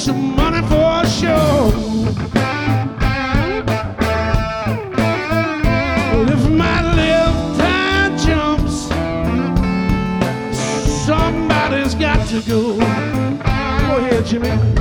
some money for a show. Well, if my left tire jumps, somebody's got to go. Go ahead, Jimmy.